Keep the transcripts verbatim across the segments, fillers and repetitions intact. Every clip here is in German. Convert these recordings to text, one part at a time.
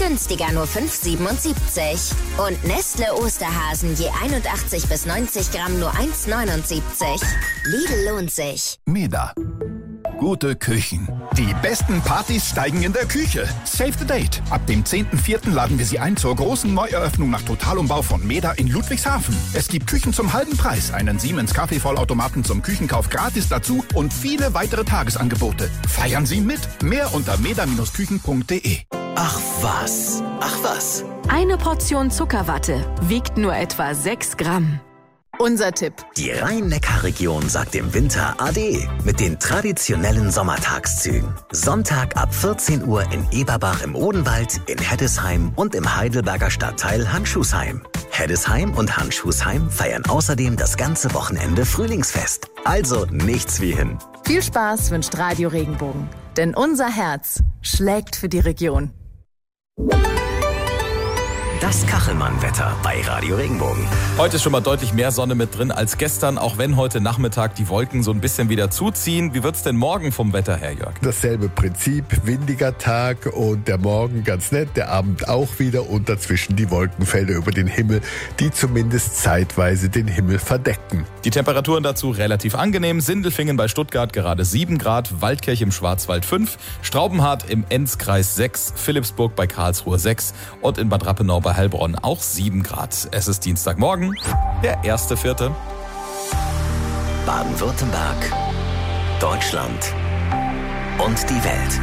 günstiger nur fünf Euro siebenundsiebzig. Und Nestle Osterhasen je einundachtzig bis neunzig Gramm nur eins Euro neunundsiebzig. Lidl lohnt sich. Meda. Gute Küchen. Die besten Partys steigen in der Küche. Save the date. Ab dem zehnten vierten laden wir Sie ein zur großen Neueröffnung nach Totalumbau von Meda in Ludwigshafen. Es gibt Küchen zum halben Preis, einen Siemens Kaffeevollautomaten zum Küchenkauf gratis dazu und viele weitere Tagesangebote. Feiern Sie mit. Mehr unter meda Bindestrich küchen punkt de. Ach was, ach was. Eine Portion Zuckerwatte wiegt nur etwa sechs Gramm. Unser Tipp. Die Rhein-Neckar-Region sagt im Winter Ade mit den traditionellen Sommertagszügen. Sonntag ab vierzehn Uhr in Eberbach im Odenwald, in Heddesheim und im Heidelberger Stadtteil Handschuhsheim. Heddesheim und Handschuhsheim feiern außerdem das ganze Wochenende Frühlingsfest. Also nichts wie hin. Viel Spaß wünscht Radio Regenbogen. Denn unser Herz schlägt für die Region. Das Kachelmann-Wetter bei Radio Regenbogen. Heute ist schon mal deutlich mehr Sonne mit drin als gestern, auch wenn heute Nachmittag die Wolken so ein bisschen wieder zuziehen. Wie wird's denn morgen vom Wetter her, Jörg? Dasselbe Prinzip, windiger Tag und der Morgen ganz nett, der Abend auch wieder und dazwischen die Wolkenfelder über den Himmel, die zumindest zeitweise den Himmel verdecken. Die Temperaturen dazu relativ angenehm. Sindelfingen bei Stuttgart gerade sieben Grad, Waldkirch im Schwarzwald fünf, Straubenhardt im Enzkreis sechs, Philippsburg bei Karlsruhe sechs und in Bad Rappenau bei Heilbronn auch sieben Grad. Es ist Dienstagmorgen, der erste Vierte. Baden-Württemberg, Deutschland und die Welt.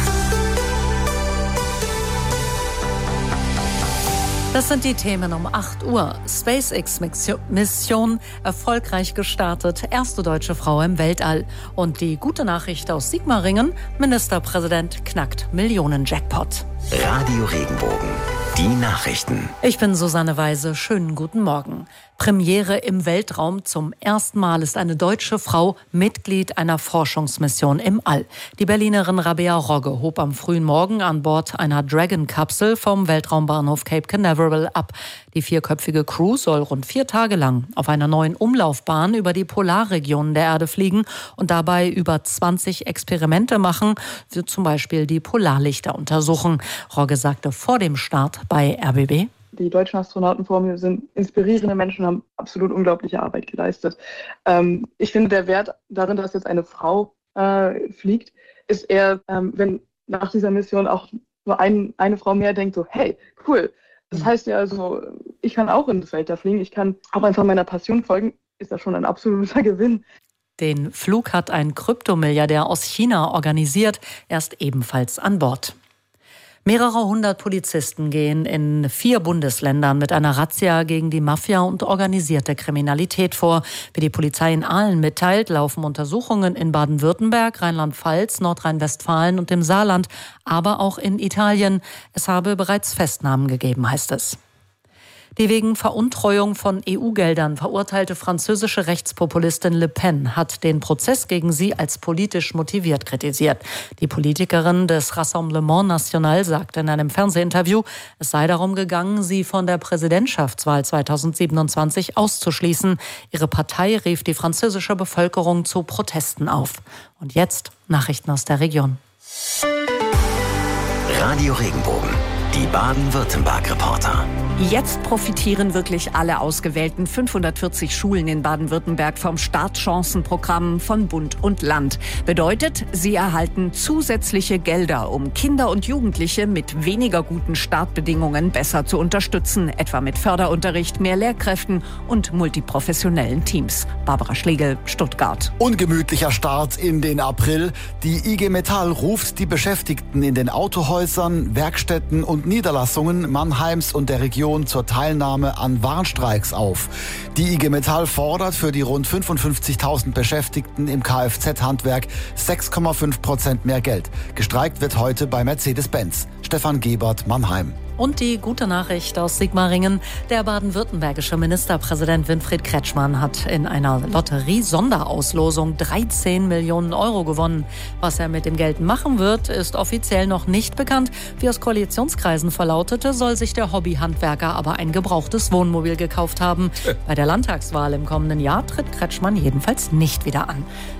Das sind die Themen um acht Uhr. SpaceX-Mission erfolgreich gestartet. Erste deutsche Frau im Weltall. Und die gute Nachricht aus Sigmaringen. Ministerpräsident knackt Millionen-Jackpot. Radio Regenbogen. Die Nachrichten. Ich bin Susanne Weise. Schönen guten Morgen. Premiere im Weltraum. Zum ersten Mal ist eine deutsche Frau Mitglied einer Forschungsmission im All. Die Berlinerin Rabea Rogge hob am frühen Morgen an Bord einer Dragon-Kapsel vom Weltraumbahnhof Cape Canaveral ab. Die vierköpfige Crew soll rund vier Tage lang auf einer neuen Umlaufbahn über die Polarregionen der Erde fliegen und dabei über zwanzig Experimente machen, wie zum Beispiel die Polarlichter untersuchen. Rogge sagte vor dem Start bei R B B: Die deutschen Astronauten vor mir sind inspirierende Menschen, haben absolut unglaubliche Arbeit geleistet. Ähm, ich finde, der Wert darin, dass jetzt eine Frau äh, fliegt, ist eher, ähm, wenn nach dieser Mission auch nur ein, eine Frau mehr denkt, so hey, cool. Das heißt ja also, ich kann auch ins Weltall fliegen, ich kann auch einfach meiner Passion folgen, ist das schon ein absoluter Gewinn. Den Flug hat ein Kryptomilliardär aus China organisiert, er ist ebenfalls an Bord. Mehrere hundert Polizisten gehen in vier Bundesländern mit einer Razzia gegen die Mafia und organisierte Kriminalität vor. Wie die Polizei in Aalen mitteilt, laufen Untersuchungen in Baden-Württemberg, Rheinland-Pfalz, Nordrhein-Westfalen und dem Saarland, aber auch in Italien. Es habe bereits Festnahmen gegeben, heißt es. Die wegen Veruntreuung von E U-Geldern verurteilte französische Rechtspopulistin Le Pen hat den Prozess gegen sie als politisch motiviert kritisiert. Die Politikerin des Rassemblement National sagte in einem Fernsehinterview, es sei darum gegangen, sie von der Präsidentschaftswahl zweitausendsiebenundzwanzig auszuschließen. Ihre Partei rief die französische Bevölkerung zu Protesten auf. Und jetzt Nachrichten aus der Region. Radio Regenbogen. Die Baden-Württemberg-Reporter. Jetzt profitieren wirklich alle ausgewählten fünfhundertvierzig Schulen in Baden-Württemberg vom Startchancenprogramm von Bund und Land. Bedeutet, sie erhalten zusätzliche Gelder, um Kinder und Jugendliche mit weniger guten Startbedingungen besser zu unterstützen, etwa mit Förderunterricht, mehr Lehrkräften und multiprofessionellen Teams. Barbara Schlegel, Stuttgart. Ungemütlicher Start in den April. Die I G Metall ruft die Beschäftigten in den Autohäusern, Werkstätten und Niederlassungen Mannheims und der Region zur Teilnahme an Warnstreiks auf. Die I G Metall fordert für die rund fünfundfünfzigtausend Beschäftigten im Kfz-Handwerk sechs Komma fünf Prozent mehr Geld. Gestreikt wird heute bei Mercedes-Benz. Stefan Gebert, Mannheim. Und die gute Nachricht aus Sigmaringen. Der baden-württembergische Ministerpräsident Winfried Kretschmann hat in einer Lotterie-Sonderauslosung dreizehn Millionen Euro gewonnen. Was er mit dem Geld machen wird, ist offiziell noch nicht bekannt. Wie aus Koalitionskreisen verlautete, soll sich der Hobbyhandwerker aber ein gebrauchtes Wohnmobil gekauft haben. Bei der Landtagswahl im kommenden Jahr tritt Kretschmann jedenfalls nicht wieder an.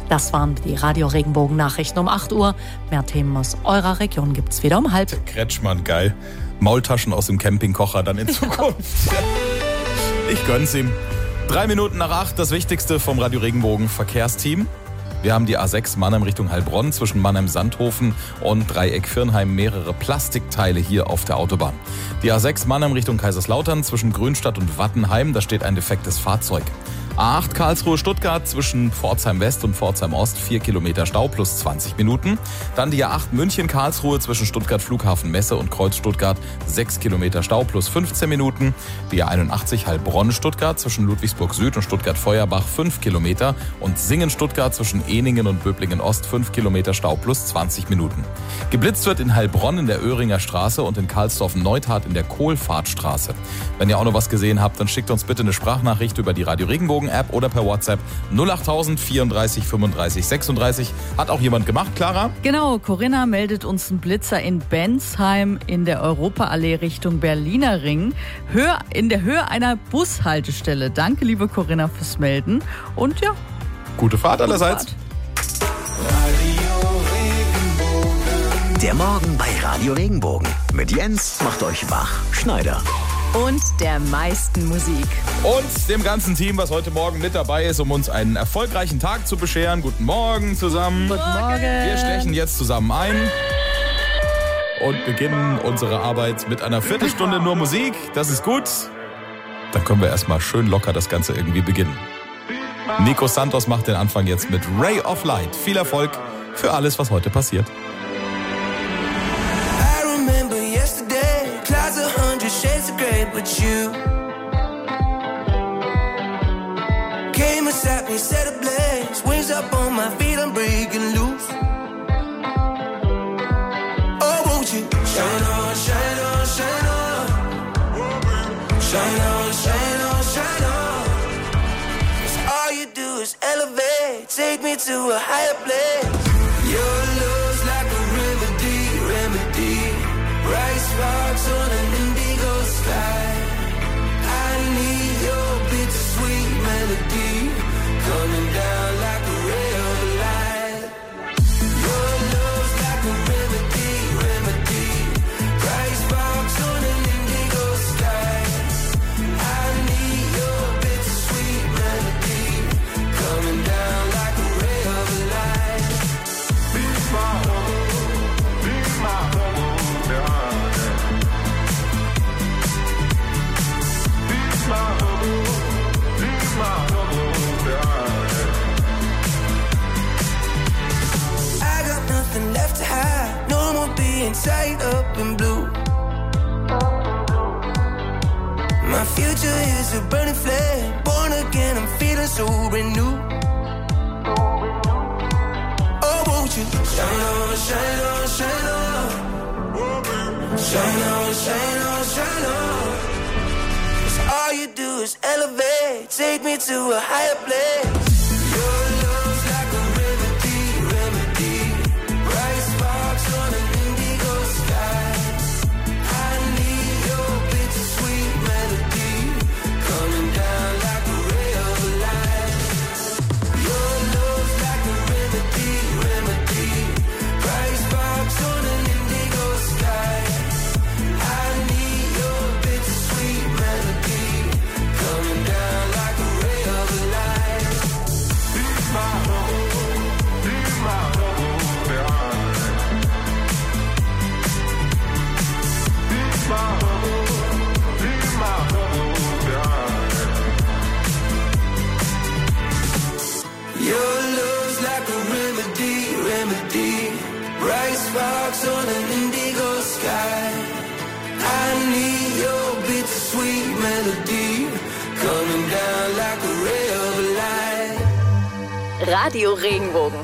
Das waren die Radio-Regenbogen-Nachrichten um acht Uhr. Mehr Themen aus eurer Region gibt's wieder um halb. Kretschmann, geil. Maultaschen aus dem Campingkocher dann in Zukunft. Ich gönn's ihm. Drei Minuten nach acht, das Wichtigste vom Radio-Regenbogen-Verkehrsteam. Wir haben die A sechs Mannheim Richtung Heilbronn zwischen Mannheim-Sandhofen und Dreieck-Virnheim mehrere Plastikteile hier auf der Autobahn. Die A sechs Mannheim Richtung Kaiserslautern zwischen Grünstadt und Wattenheim, da steht ein defektes Fahrzeug. A acht Karlsruhe-Stuttgart zwischen Pforzheim West und Pforzheim Ost, vier Kilometer Stau plus zwanzig Minuten. Dann die A acht München-Karlsruhe zwischen Stuttgart Flughafen Messe und Kreuz Stuttgart, sechs Kilometer Stau plus fünfzehn Minuten. Die A einundachtzig Heilbronn-Stuttgart zwischen Ludwigsburg Süd und Stuttgart-Feuerbach, fünf Kilometer. Und Singen-Stuttgart zwischen Ehningen und Böblingen Ost, fünf Kilometer Stau plus zwanzig Minuten. Geblitzt wird in Heilbronn in der Öhringer Straße und in Karlsdorf-Neutat in der Kohlfahrtstraße. Wenn ihr auch noch was gesehen habt, dann schickt uns bitte eine Sprachnachricht über die Radio Regenbogen App oder per WhatsApp null achttausend vierunddreißig fünfunddreißig sechsunddreißig. Hat auch jemand gemacht, Clara? Genau, Corinna meldet uns einen Blitzer in Bensheim in der Europaallee Richtung Berliner Ring. Höhe, in der Höhe einer Bushaltestelle. Danke, liebe Corinna, fürs Melden. Und ja, gute Fahrt gute allerseits. Fahrt. Der Morgen bei Radio Regenbogen. Mit Jens macht euch wach. Schneider. Und der meisten Musik. Und dem ganzen Team, was heute Morgen mit dabei ist, um uns einen erfolgreichen Tag zu bescheren. Guten Morgen zusammen. Guten Morgen. Wir stechen jetzt zusammen ein und beginnen unsere Arbeit mit einer Viertelstunde nur Musik. Das ist gut. Dann können wir erstmal schön locker das Ganze irgendwie beginnen. Nico Santos macht den Anfang jetzt mit Ray of Light. Viel Erfolg für alles, was heute passiert. Shades of grey, but you came beside me, set ablaze, wings up on my feet, I'm breaking loose. Oh, won't you shine on, shine on, shine on, shine on, shine on, shine on. 'Cause all you do is elevate, take me to a higher place. Your love's like a remedy, remedy. Bright sparks on an indigo sky. I need your bittersweet melody coming down like a ray of light. Your love's like a remedy, remedy. Bright sparks on an indigo sky. I need your bittersweet melody coming down like a ray of light. Be my home, be my home. I got nothing left to hide, no more being tied up in blue. My future is a burning flame, born again, I'm feeling so renewed. Oh, won't you shine on, shine on, shine on. Shine on, shine on, shine on. 'Cause all you do is elevate, take me to a higher place. Your love's like a remedy, remedy. Bright sparks on an indigo sky. I need your bittersweet melody coming down like a ray of light. Your love's like a remedy, remedy. Bright sparks on an indigo sky. I need your bittersweet melody coming down like a ray of light. Be my home, be my home, be my home, be my home. Your love's like a remedy, remedy. Bright sparks on an indigo sky. I need your bittersweet melody coming down like a ray of light. Radio Regenbogen.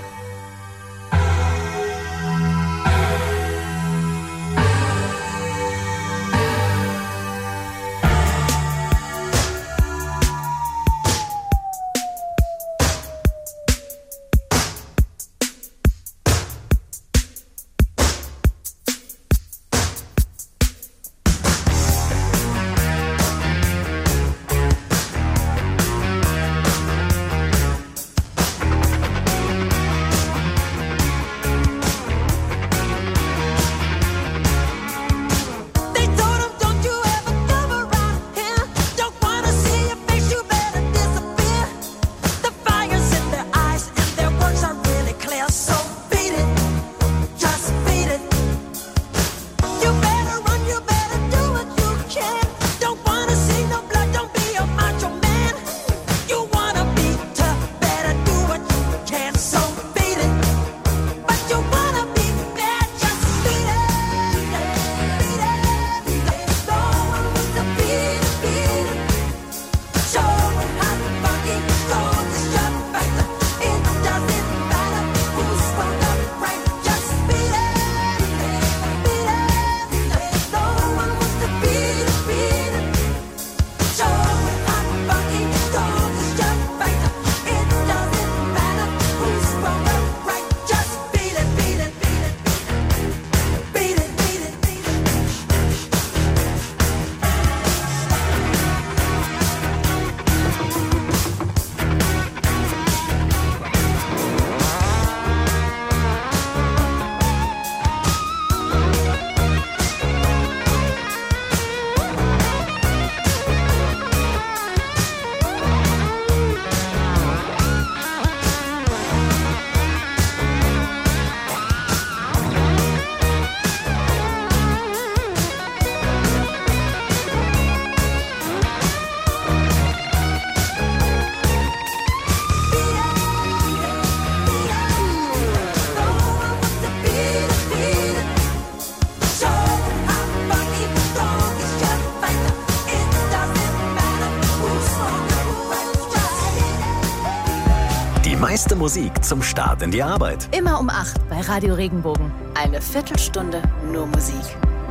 beste Musik zum Start in die Arbeit. Immer um acht bei Radio Regenbogen. Eine Viertelstunde nur Musik.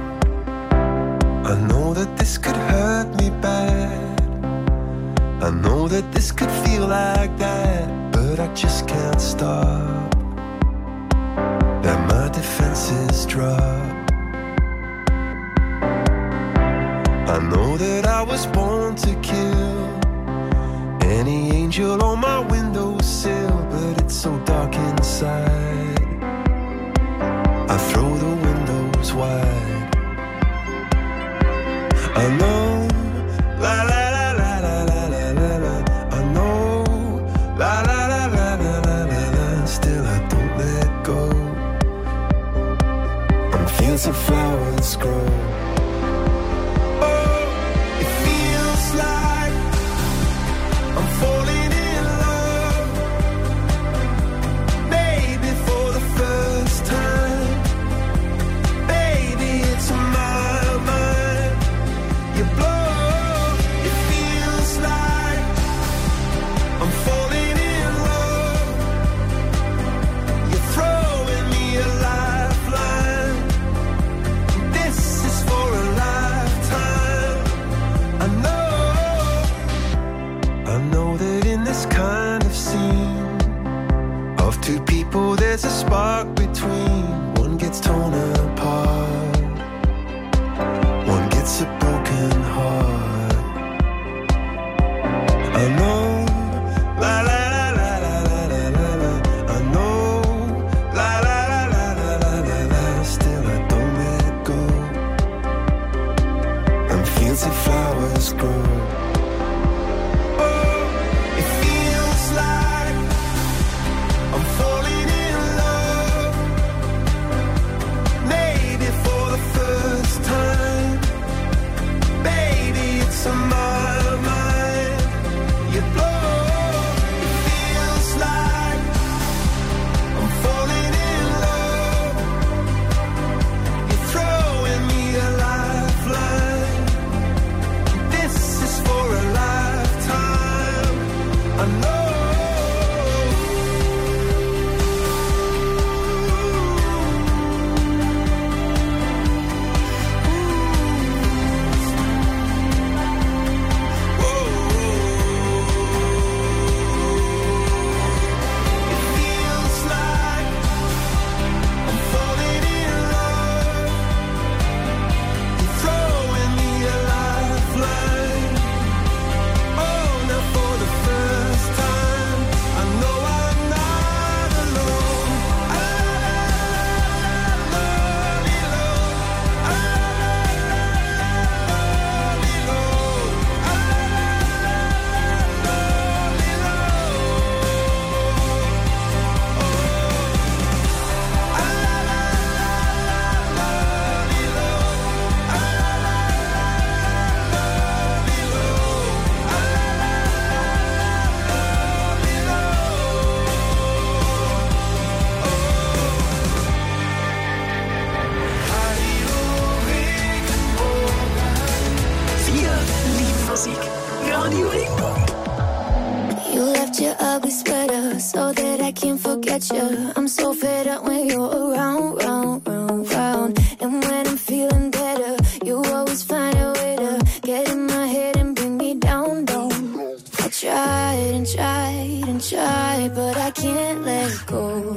I know that this could hurt me bad. I know that this could feel like that, but I just can't stop. That my defenses drop. I know that I was born to kill any angel on my windowsill, but it's so dark inside. I throw the windows wide. I know, la la la la la la la la la. I know, la la la la la la la la. Still I don't let go. And fields of flowers grow. Oh, it feels like I'm falling in love. Maybe for the first time. Baby, it's my mind. You blow, it feels like I'm falling in love. You're throwing me a lifeline. This is for a lifetime. I know, I know that in this kind of scene of two people there's a spark between. One gets torn apart, one gets a broken heart. I know, la la la la la la la la la. I know, la la la la la la la la. Still I don't let go. And fields of flowers grow. Oh, it feels like I'm falling in love. Maybe for the first time. Baby, it's on my mind. You blow, it feels like I'm falling in love. You're throwing me a lifeline. This is for a lifetime. I know. Wir lieben Musik. Radio Regenbogen. You left your ugly sweater so that I can't forget you. I'm so fed up when you're around, round, round, round. And when I'm feeling better, you always find a way to get in my head and bring me down, down. I tried and tried and tried, but I can't let go.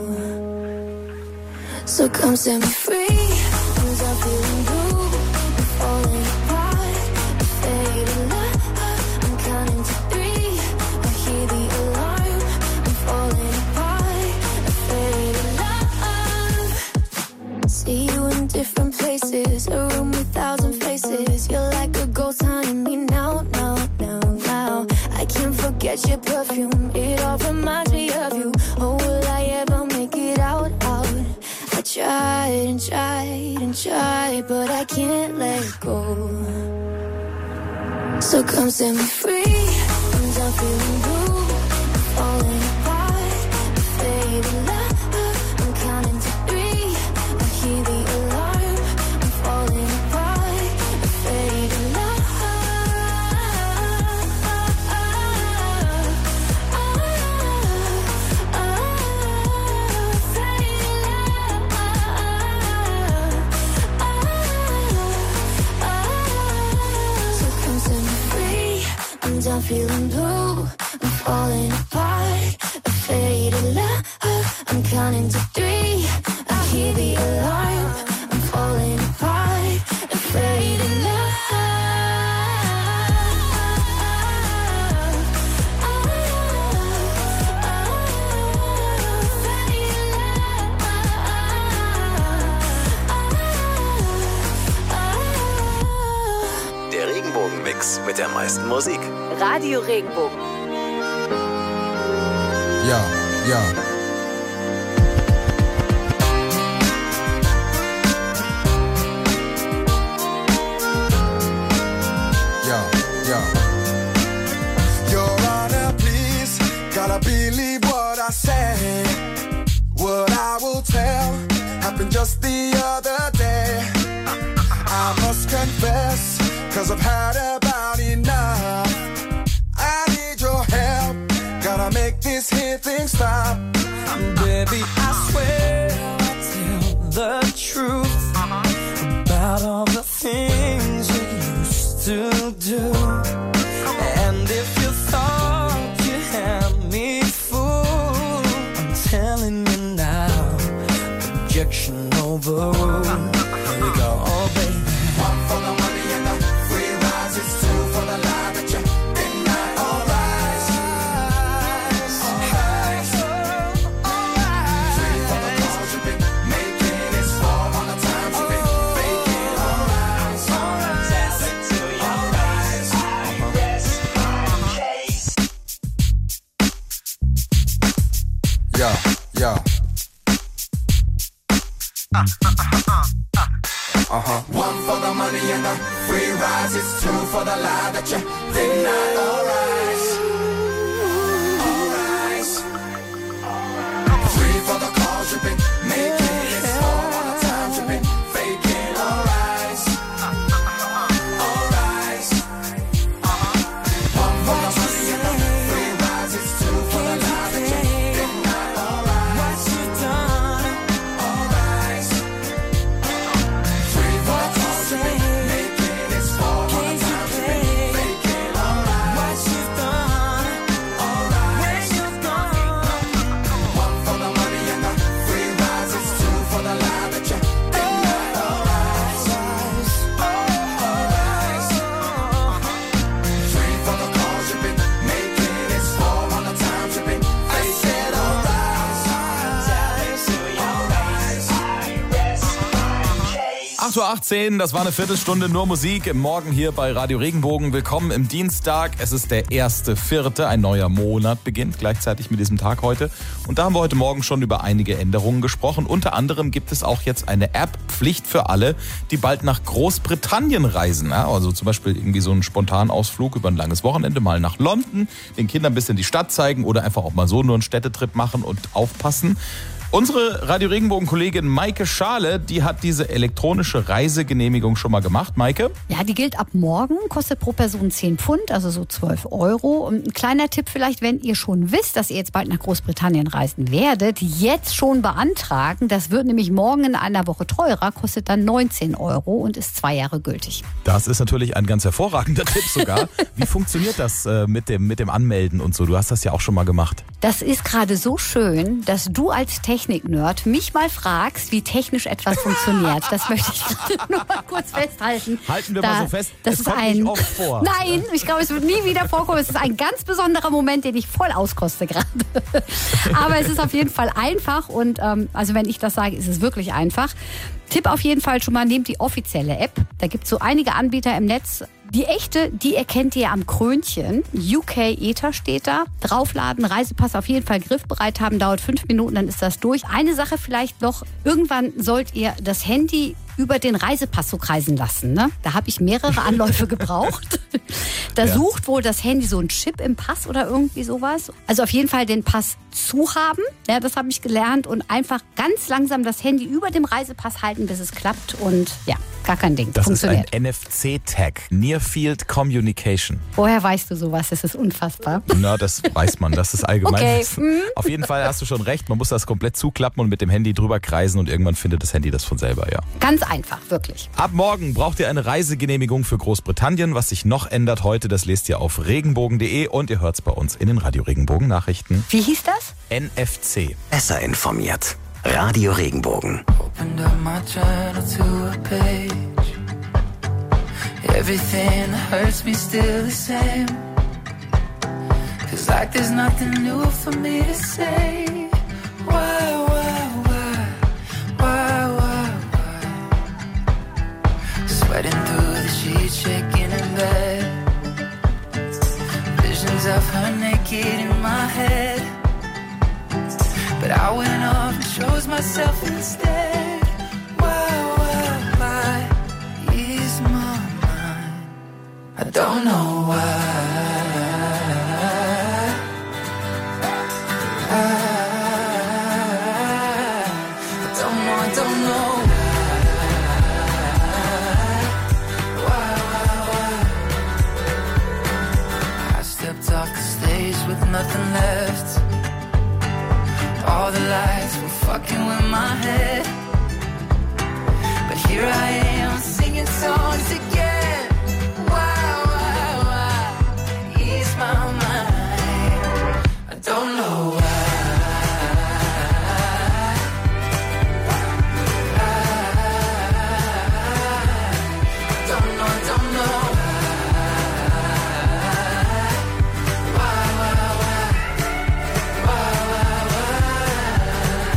So come set me free, 'cause I'm feeling blue. I'm falling apart, I'm fading love. I'm counting to three, I hear the alarm. I'm falling apart, I'm fading love. See you in different places, a room with thousand faces. You're like a ghost haunting me now, now, now, now. I can't forget your perfume, it all reminds me of you. Oh, will I ever make it out, out? I tried and tried and tried, but I can't let go. So come set me free, 'cause I'm feeling blue. I'm falling apart, I'm fading love. I'm counting to three, I hear the alarm. I'm falling apart, I'm fading love. Sometimes I'm feeling blue, I'm falling apart, afraid of love. I'm counting to three, I hear the alarm. I'm falling apart, afraid of love. Der Regenbogen-Mix mit der meisten Musik. Radio Regenbogen. Ja, ja. Ja, ja. Your Honor, please, gotta believe what I say. What I will tell happened just the other day. I must confess, cause I've had about enough. I need your help, gotta make this here thing stop. Baby, I swear I'll tell the truth about all the things you used to do. And if you thought you had me fooled, I'm telling you now, objection overruled. Here we go, oh baby. One for the money and the free rides, it's two for the lie that you denied. Alright, alright, alright. Three for the calls you've been making, it's four on the times you've been faking. Alright, alright, that's it to you. Alright, rest my case. Ja, ja. Uh-huh. One for the money and the free rides, it's two for the lie that you denied. Alright, alright. Three for the calls you've been making, it's four on the times you've been faking. Alright, alright. One for the money and the free rides, it's two for the lie that you denied. Alright, what you done? Alright. Three for the calls you've been making, it's four on the times you've been faking. Alright, what you done? Alright, where you gone? One for the money and the free rides, it's two for the lie that you denied. Alright, alright. Three for the calls you've been making, it's four on the times you've been faking. Alright, acht Uhr achtzehn, das war eine Viertelstunde nur Musik im Morgen hier bei Radio Regenbogen. Willkommen im Dienstag. Es ist der erste Vierte, ein neuer Monat beginnt gleichzeitig mit diesem Tag heute. Und da haben wir heute Morgen schon über einige Änderungen gesprochen. Unter anderem gibt es auch jetzt eine App-Pflicht für alle, die bald nach Großbritannien reisen. Ja, also zum Beispiel irgendwie so einen Spontanausflug über ein langes Wochenende mal nach London, den Kindern ein bisschen die Stadt zeigen oder einfach auch mal so nur einen Städtetrip machen und aufpassen. Unsere Radio Regenbogen-Kollegin Maike Schale, die hat diese elektronische Reisegenehmigung schon mal gemacht. Maike? Ja, die gilt ab morgen, kostet pro Person zehn Pfund, also so zwölf Euro. Und ein kleiner Tipp vielleicht, wenn ihr schon wisst, dass ihr jetzt bald nach Großbritannien reisen werdet, jetzt schon beantragen. Das wird nämlich morgen in einer Woche teurer, kostet dann neunzehn Euro und ist zwei Jahre gültig. Das ist natürlich ein ganz hervorragender Tipp sogar. Wie funktioniert das äh, mit dem, mit dem Anmelden und so? Du hast das ja auch schon mal gemacht. Das ist gerade so schön, dass du als Technik-Nerd mich mal fragst, wie technisch etwas funktioniert. Das möchte ich gerade nur mal kurz festhalten. Halten wir da, mal so fest, das es ist kommt ein, nicht oft vor. Nein, ich glaube, es wird nie wieder vorkommen. Es ist ein ganz besonderer Moment, den ich voll auskoste gerade. Aber es ist auf jeden Fall einfach und ähm, also wenn ich das sage, ist es wirklich einfach. Tipp auf jeden Fall schon mal, nehmt die offizielle App. Da gibt es so einige Anbieter im Netz. Die echte, die erkennt ihr am Krönchen. U K Ether steht da. Draufladen, Reisepass auf jeden Fall griffbereit haben, dauert fünf Minuten, dann ist das durch. Eine Sache vielleicht noch, irgendwann sollt ihr das Handy über den Reisepass so kreisen lassen. Ne? Da habe ich mehrere Anläufe gebraucht. Da ja. sucht wohl das Handy so einen Chip im Pass oder irgendwie sowas. Also auf jeden Fall den Pass zu haben, ja, das habe ich gelernt. Und einfach ganz langsam das Handy über dem Reisepass halten, bis es klappt. Und ja, gar kein Ding. Das Funktioniert. ist ein N F C-Tag, Near Field Communication. Woher weißt du sowas? Das ist unfassbar. Na, das weiß man, das ist allgemein. Okay. Mhm. Auf jeden Fall hast du schon recht, man muss das komplett zuklappen und mit dem Handy drüber kreisen und irgendwann findet das Handy das von selber, ja. Ganz einfach, wirklich. Ab morgen braucht ihr eine Reisegenehmigung für Großbritannien. Was sich noch ändert heute, das lest ihr auf regenbogen punkt de und ihr hört es bei uns in den Radio Regenbogen Nachrichten. Wie hieß das? N F C. Besser informiert. Radio Regenbogen. Opened up my journal to a page. Everything that hurts me still the same. Feels like there's nothing new for me to say. Why, why, why, why, why, why? Sweating through the sheets, shaking in bed. Visions of her naked in my head. But I went off and chose myself instead. Why, why, why is my mind? I don't know why. I, I don't know, I don't know why, why, why. I stepped off the stage with nothing left. All the lights were fucking with my head. But here I am singing songs again. Why, why, why ease my mind? I don't know why. I don't know, I don't know. Why, why, why? Why, why, why?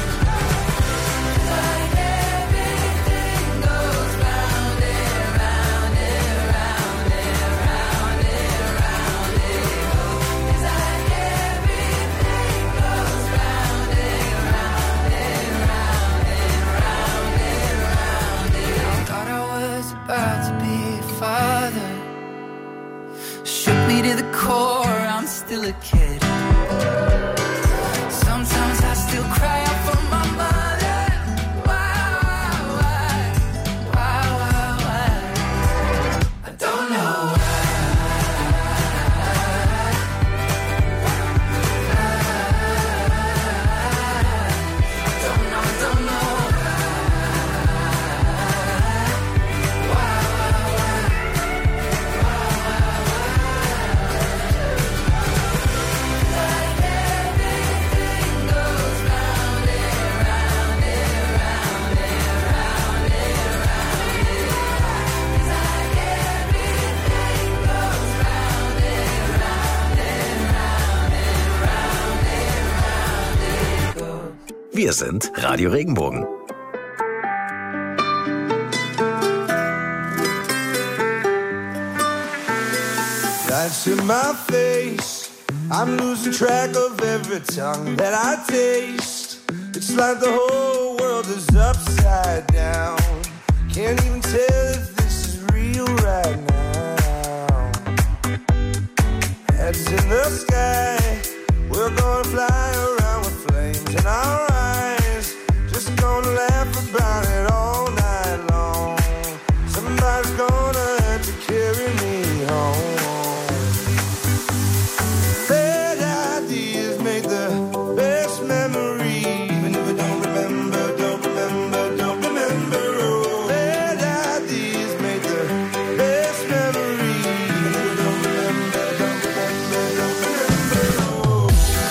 Like everything goes round and round and round and round and round it goes. It's like everything goes round and round and round and round and round it. Thought I was about to be a father. Shook me to the core, I'm still a kid. Sometimes I still cry out for my mother. Why, why, why, why, why? I don't know why. I don't know, I don't know why, why, Like everything goes round and round and round and round and round it goes. It's like everything goes round and round and round and round and round it goes. Wir sind Radio Regenbogen. Lights in my face, I'm losing track of every tongue that I taste. It's like the whole world is upside down. Can't even tell if this is real right now. Heads in the sky, we're gonna fly around with flames in our eyes. Just gonna laugh about it all night long. Somebody's gonna have to carry me home. Bad ideas make the best memory. Even if I don't remember, don't remember, don't remember. Oh, bad ideas make the best memory. Even if I don't remember, don't remember, don't remember. Oh.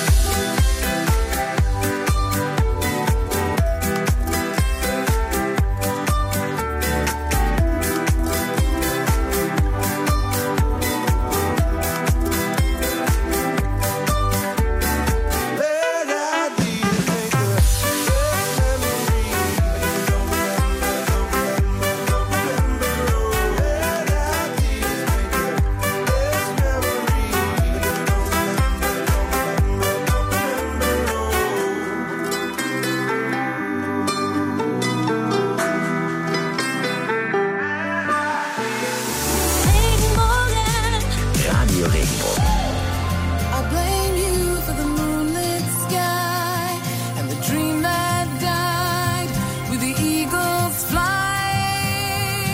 Radio Regenbogen. I blame you for the moonlit sky and the dream that died with the eagle's flight.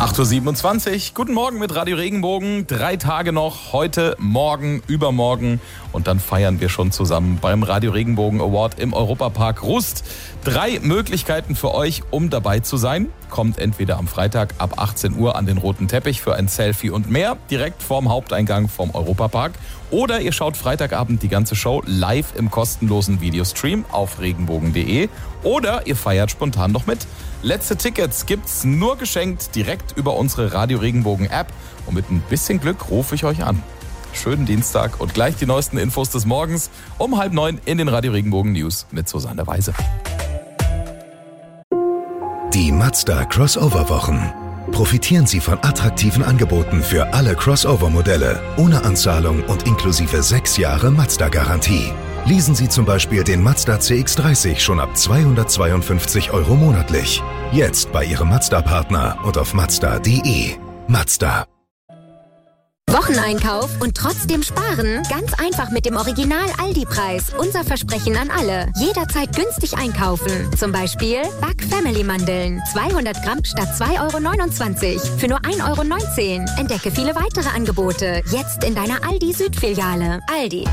acht Uhr siebenundzwanzig, guten Morgen mit Radio Regenbogen. Drei Tage noch, heute, morgen, übermorgen. Und dann feiern wir schon zusammen beim Radio Regenbogen Award im Europapark Rust. Drei Möglichkeiten für euch, um dabei zu sein. Kommt entweder am Freitag ab achtzehn Uhr an den roten Teppich für ein Selfie und mehr, direkt vorm Haupteingang vom Europapark. Oder ihr schaut Freitagabend die ganze Show live im kostenlosen Videostream auf regenbogen punkt de. Oder ihr feiert spontan noch mit. Letzte Tickets gibt's nur geschenkt direkt über unsere Radio Regenbogen App. Und mit ein bisschen Glück rufe ich euch an. Schönen Dienstag und gleich die neuesten Infos des Morgens um halb neun in den Radio Regenbogen News mit Susanne Weise. Die Mazda Crossover-Wochen. Profitieren Sie von attraktiven Angeboten für alle Crossover-Modelle, ohne Anzahlung und inklusive sechs Jahre Mazda-Garantie. Leasen Sie zum Beispiel den Mazda C X dreißig schon ab zweihundertzweiundfünfzig Euro monatlich. Jetzt bei Ihrem Mazda-Partner und auf mazda punkt de. Mazda. Wocheneinkauf und trotzdem sparen? Ganz einfach mit dem Original-Aldi-Preis. Unser Versprechen an alle. Jederzeit günstig einkaufen. Zum Beispiel Back Family Mandeln. zweihundert Gramm statt zwei Euro neunundzwanzig. Für nur ein Euro neunzehn. Entdecke viele weitere Angebote. Jetzt in deiner Aldi-Südfiliale. Aldi.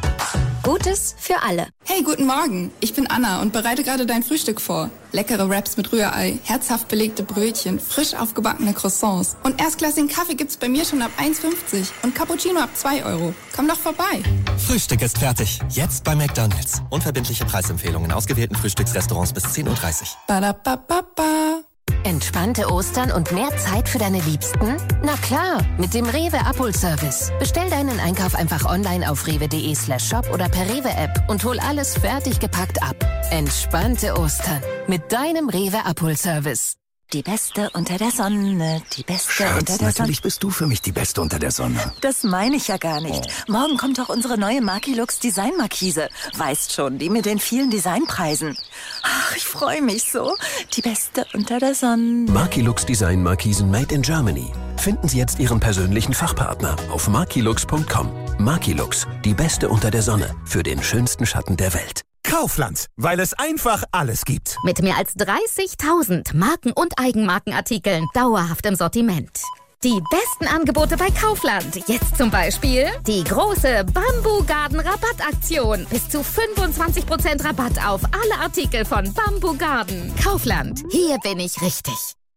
Gutes für alle. Hey, guten Morgen. Ich bin Anna und bereite gerade dein Frühstück vor. Leckere Wraps mit Rührei, herzhaft belegte Brötchen, frisch aufgebackene Croissants. Und erstklassigen Kaffee gibt's bei mir schon ab eins fünfzig und Cappuccino ab zwei Euro. Komm doch vorbei. Frühstück ist fertig. Jetzt bei McDonald's. Unverbindliche Preisempfehlungen in ausgewählten Frühstücksrestaurants bis zehn Uhr dreißig. Ba-da-ba-ba-ba. Entspannte Ostern und mehr Zeit für deine Liebsten? Na klar, mit dem Rewe Abholservice. Bestell deinen Einkauf einfach online auf rewe punkt de slash shop oder per Rewe App und hol alles fertig gepackt ab. Entspannte Ostern mit deinem Rewe Abholservice. Die Beste unter der Sonne, die Beste Schatz, unter der Sonne. natürlich bist du für mich die Beste unter der Sonne. Das meine ich ja gar nicht. Oh. Morgen kommt doch unsere neue Markilux Designmarkise. Weißt schon, die mit den vielen Designpreisen. Ach, ich freue mich so. Die Beste unter der Sonne. Markilux Design Markisen made in Germany. Finden Sie jetzt Ihren persönlichen Fachpartner auf markilux punkt com. Markilux, die Beste unter der Sonne für den schönsten Schatten der Welt. Kaufland, weil es einfach alles gibt. Mit mehr als dreißigtausend Marken- und Eigenmarkenartikeln dauerhaft im Sortiment. Die besten Angebote bei Kaufland. Jetzt zum Beispiel die große Bamboo Garden Rabattaktion. Bis zu fünfundzwanzig Prozent Rabatt auf alle Artikel von Bamboo Garden. Kaufland, hier bin ich richtig.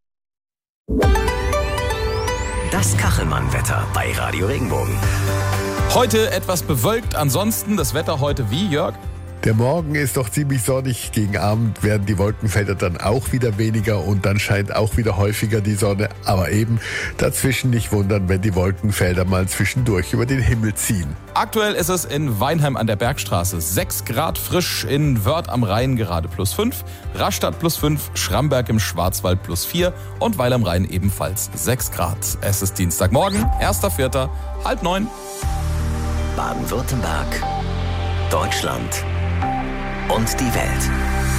Das Kachelmann-Wetter bei Radio Regenbogen. Heute etwas bewölkt, ansonsten das Wetter heute wie, Jörg? Der Morgen ist doch ziemlich sonnig. Gegen Abend werden die Wolkenfelder dann auch wieder weniger und dann scheint auch wieder häufiger die Sonne. Aber eben dazwischen nicht wundern, wenn die Wolkenfelder mal zwischendurch über den Himmel ziehen. Aktuell ist es in Weinheim an der Bergstraße sechs Grad frisch, in Wörth am Rhein gerade plus fünf, Rastatt plus fünf, Schramberg im Schwarzwald plus vier und Weil am Rhein ebenfalls sechs Grad. Es ist Dienstagmorgen, erster Vierter, halb neun. Baden-Württemberg, Deutschland und die Welt.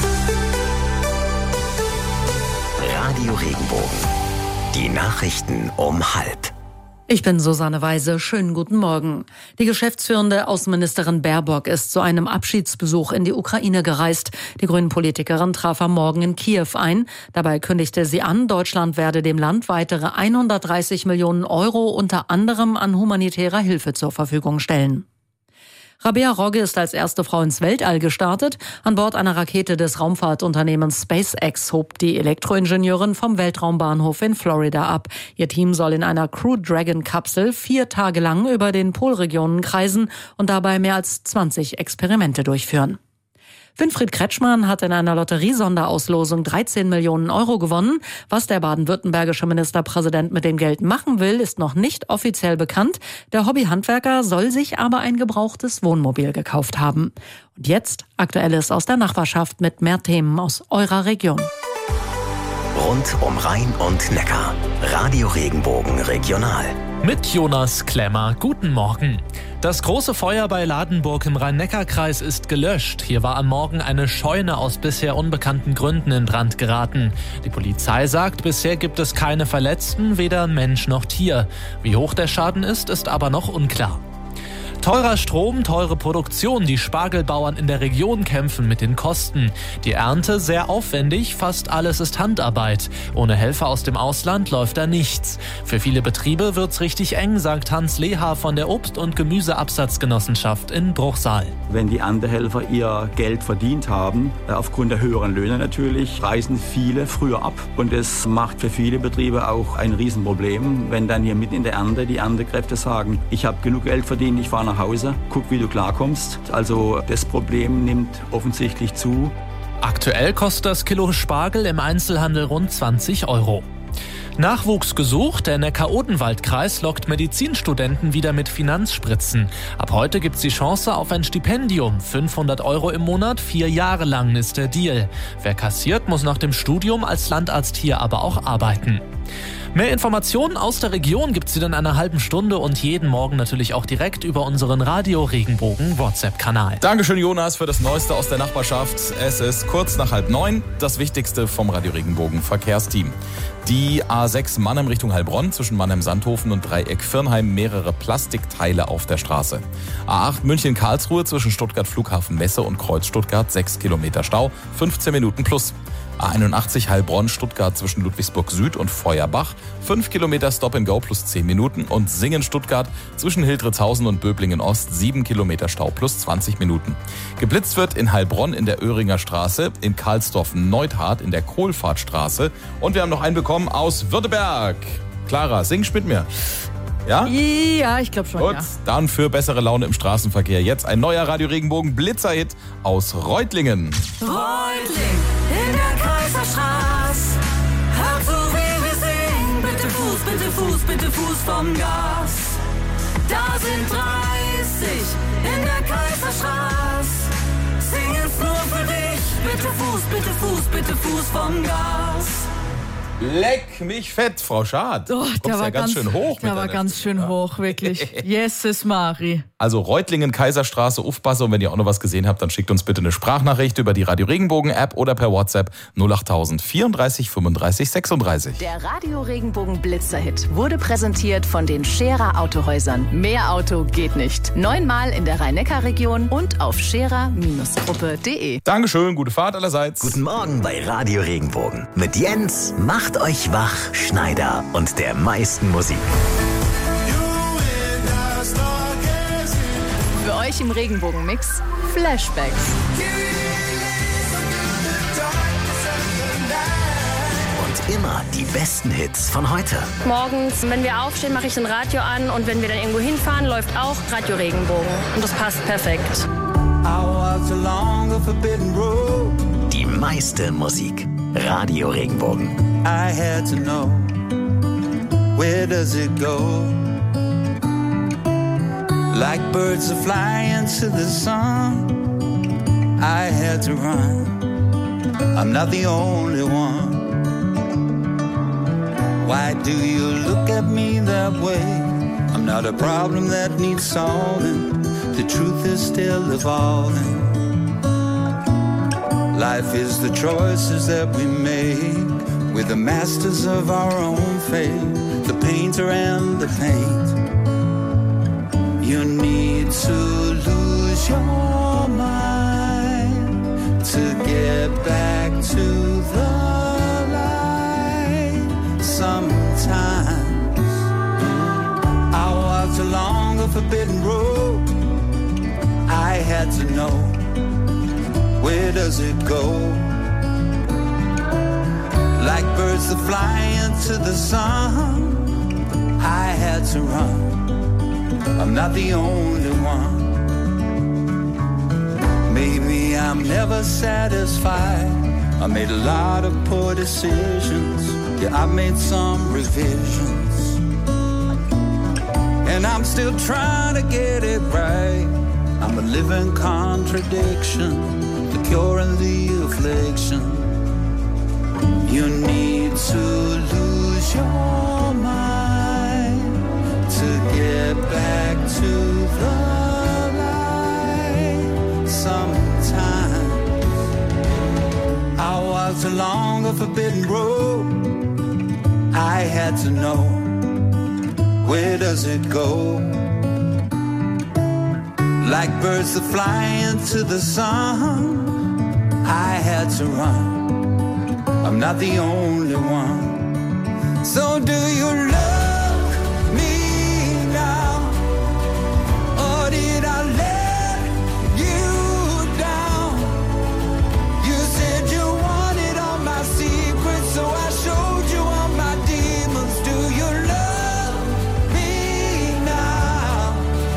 Radio Regenbogen. Die Nachrichten um halb. Ich bin Susanne Weise. Schönen guten Morgen. Die geschäftsführende Außenministerin Baerbock ist zu einem Abschiedsbesuch in die Ukraine gereist. Die Grünen-Politikerin traf am Morgen in Kiew ein. Dabei kündigte sie an, Deutschland werde dem Land weitere hundertdreißig Millionen Euro unter anderem an humanitärer Hilfe zur Verfügung stellen. Rabea Rogge ist als erste Frau ins Weltall gestartet. An Bord einer Rakete des Raumfahrtunternehmens SpaceX hob die Elektroingenieurin vom Weltraumbahnhof in Florida ab. Ihr Team soll in einer Crew Dragon-Kapsel vier Tage lang über den Polregionen kreisen und dabei mehr als zwanzig Experimente durchführen. Winfried Kretschmann hat in einer Lotteriesonderauslosung dreizehn Millionen Euro gewonnen. Was der baden-württembergische Ministerpräsident mit dem Geld machen will, ist noch nicht offiziell bekannt. Der Hobbyhandwerker soll sich aber ein gebrauchtes Wohnmobil gekauft haben. Und jetzt Aktuelles aus der Nachbarschaft mit mehr Themen aus eurer Region. Rund um Rhein und Neckar. Radio Regenbogen Regional. Mit Jonas Klemmer, guten Morgen. Das große Feuer bei Ladenburg im Rhein-Neckar-Kreis ist gelöscht. Hier war am Morgen eine Scheune aus bisher unbekannten Gründen in Brand geraten. Die Polizei sagt, bisher gibt es keine Verletzten, weder Mensch noch Tier. Wie hoch der Schaden ist, ist aber noch unklar. Teurer Strom, teure Produktion. Die Spargelbauern in der Region kämpfen mit den Kosten. Die Ernte sehr aufwendig, fast alles ist Handarbeit. Ohne Helfer aus dem Ausland läuft da nichts. Für viele Betriebe wird's richtig eng, sagt Hans Leha von der Obst- und Gemüseabsatzgenossenschaft in Bruchsal. Wenn die Erntehelfer ihr Geld verdient haben, aufgrund der höheren Löhne natürlich, reisen viele früher ab. Und das macht für viele Betriebe auch ein Riesenproblem, wenn dann hier mitten in der Ernte die Erntekräfte sagen, ich habe genug Geld verdient, ich fahre nach Hause, guck, wie du klarkommst. Also das Problem nimmt offensichtlich zu. Aktuell kostet das Kilo Spargel im Einzelhandel rund zwanzig Euro. Nachwuchs gesucht, der Neckar-Odenwald-Kreis lockt Medizinstudenten wieder mit Finanzspritzen. Ab heute gibt's die Chance auf ein Stipendium. fünfhundert Euro im Monat, vier Jahre lang ist der Deal. Wer kassiert, muss nach dem Studium als Landarzt hier aber auch arbeiten. Mehr Informationen aus der Region gibt's wieder in einer halben Stunde und jeden Morgen natürlich auch direkt über unseren Radio Regenbogen WhatsApp-Kanal. Dankeschön, Jonas, für das Neueste aus der Nachbarschaft. Es ist kurz nach halb neun. Das Wichtigste vom Radio Regenbogen Verkehrsteam. Die A sechs Mannheim Richtung Heilbronn zwischen Mannheim-Sandhofen und Dreieck-Firnheim mehrere Plastikteile auf der Straße. A acht München-Karlsruhe zwischen Stuttgart Flughafen Messe und Kreuz Stuttgart sechs Kilometer Stau, fünfzehn Minuten plus. A einundachtzig Heilbronn-Stuttgart zwischen Ludwigsburg Süd und Feuerbach, fünf Kilometer Stop-and-Go plus zehn Minuten und Singen-Stuttgart zwischen Hildritzhausen und Böblingen-Ost, sieben Kilometer Stau plus zwanzig Minuten. Geblitzt wird in Heilbronn in der Öhringer Straße, in Karlsdorf-Neuthardt in der Kohlfahrtstraße und wir haben noch einen bekommen aus Württemberg. Clara, singst mit mir? Ja? Ja, ich glaube schon, Gut, ja. dann für bessere Laune im Straßenverkehr jetzt ein neuer Radio Regenbogen Blitzerhit aus Reutlingen. Reutling in der Kaiserstraße. Hört so, wie wir singen. Bitte Fuß, bitte Fuß, bitte Fuß vom Gas. Da sind dreißig in der Kaiserstraße. Singen's nur für dich. Bitte Fuß, bitte Fuß, bitte Fuß vom Gas. Leck mich fett, Frau Schad. Oh, der ja war ganz, ganz schön hoch. Der war ganz schön hoch, wirklich. Jesus Mari. Also Reutlingen, Kaiserstraße, Ufbasse. Und wenn ihr auch noch was gesehen habt, dann schickt uns bitte eine Sprachnachricht über die Radio Regenbogen App oder per WhatsApp null achttausend vierunddreißig fünfunddreißig sechsunddreißig. Der Radio Regenbogen Blitzerhit wurde präsentiert von den Scherer Autohäusern. Mehr Auto geht nicht. Neunmal in der Rhein-Neckar-Region und auf scherer Gruppe punkt de. Dankeschön, gute Fahrt allerseits. Guten Morgen bei Radio Regenbogen. Mit Jens, macht euch wach, Schneider und der meisten Musik. Für euch im Regenbogen-Mix Flashbacks. Und immer die besten Hits von heute. Morgens, wenn wir aufstehen, mache ich ein Radio an und wenn wir dann irgendwo hinfahren, läuft auch Radio Regenbogen. Und das passt perfekt. Die meiste Musik. Radio Regenbogen. I had to know, where does it go? Like birds are flying to the sun, I had to run, I'm not the only one. Why do you look at me that way? I'm not a problem that needs solving, the truth is still evolving. Life is the choices that we make. We're the masters of our own fate. The painter and the paint. You need to lose your mind to get back to the light. Sometimes I walked along a forbidden road. I had to know, where does it go? Like birds that fly into the sun, I had to run, I'm not the only one. Maybe I'm never satisfied, I made a lot of poor decisions, yeah, I made some revisions, and I'm still trying to get it right. I'm a living contradiction, the cure and the affliction. You need to lose your mind to get back to the light. Sometimes I walked along a forbidden road. I had to know, where does it go? Like birds that fly into the sun, I had to run. I'm not the only one. So do you love me now? Or did I let you down? You said you wanted all my secrets, so I showed you all my demons. Do you love me now?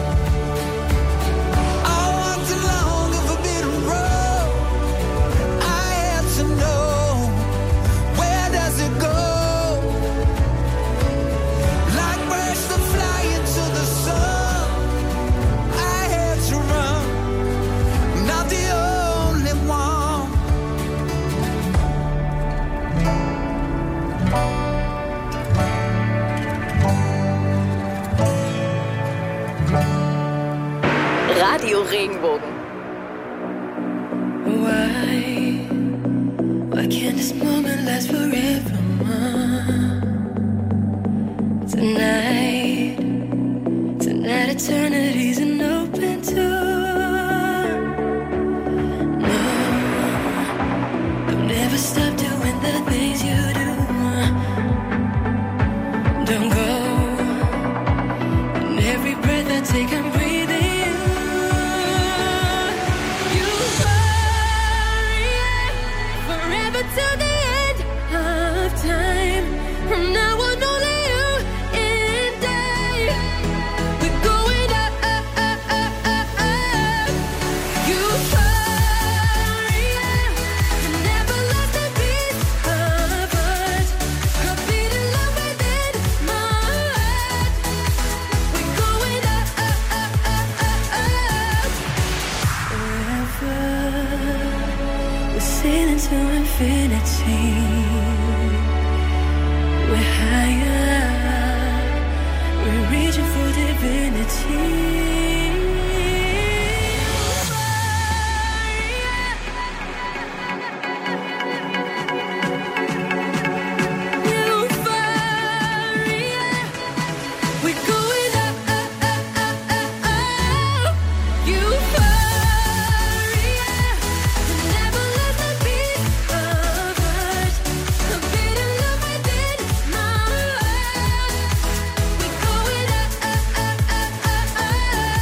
I walked along a forbidden road. I had to know, where does it go? Like birds that fly into the sun, I had to run. I'm not the only one. Radio Regenbogen. Why, why can't this moment last forever? Tonight, tonight eternity's an open door. No, don't ever stop doing the things you do. Don't go, and every breath I take I'm breathing. Till the end of time. From now on, only you and I. We're going up, up, up, up, up, up. Euphoria, never lost a piece of us. A beating love within my heart. We're going up, up, up, up, up, up. Forever, we're sailing to infinity. We're higher, we're reaching for divinity. Euphoria, we're going up, up, up, up, up, up. Euphoria, never let the beat of us. A beating love within my heart. We're going up, up, up, up, up, up.